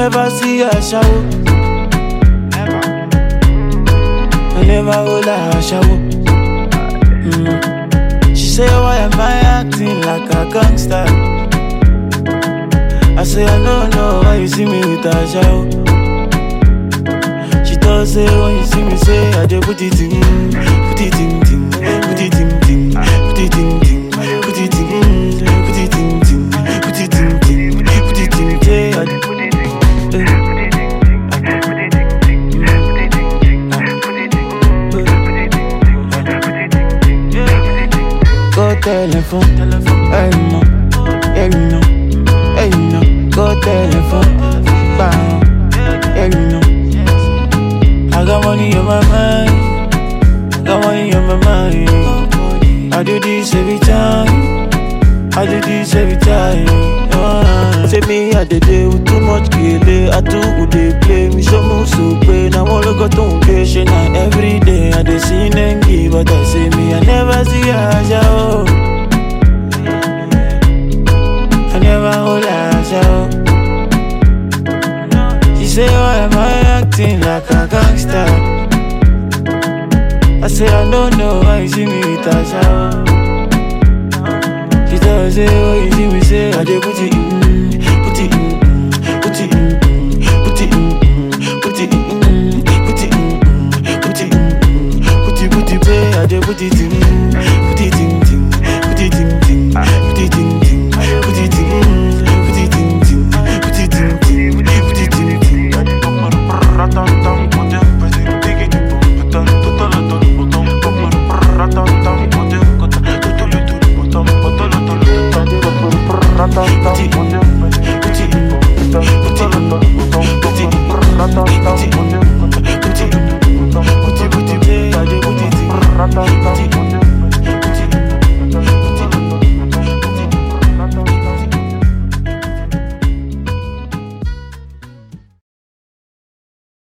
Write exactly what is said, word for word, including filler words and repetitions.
never see her shower. I never hold her shower. Mm. She say, why am I acting like a gangster? I say, I don't know why you see me with a shower. She does say, when you see me say, I just put it in, put it in, ting, put it in, ting, put it in, ting, put it in, put it in, ting, put it in, ting, put it in, yeah, I just put it in. Go telephone, telephone, hey no, hey no, hey no. Go telephone, bang, hey no. I got money on my mind, I got money on my mind. I do this every time, I do this every time. Uh, say me I did it with too much kele, I do who they play me so much so pain. I wanna go to patient and every day I dey see them give, but I say me I never see her show. I never hold her show. She say why am I acting like a gangster? I say I don't know why you see me with a shower. She does say what you see me say, I dey put it in, put it in, put it in, put it in, put it in, put it in, put it in, put it, put it, put it, I dey put it in.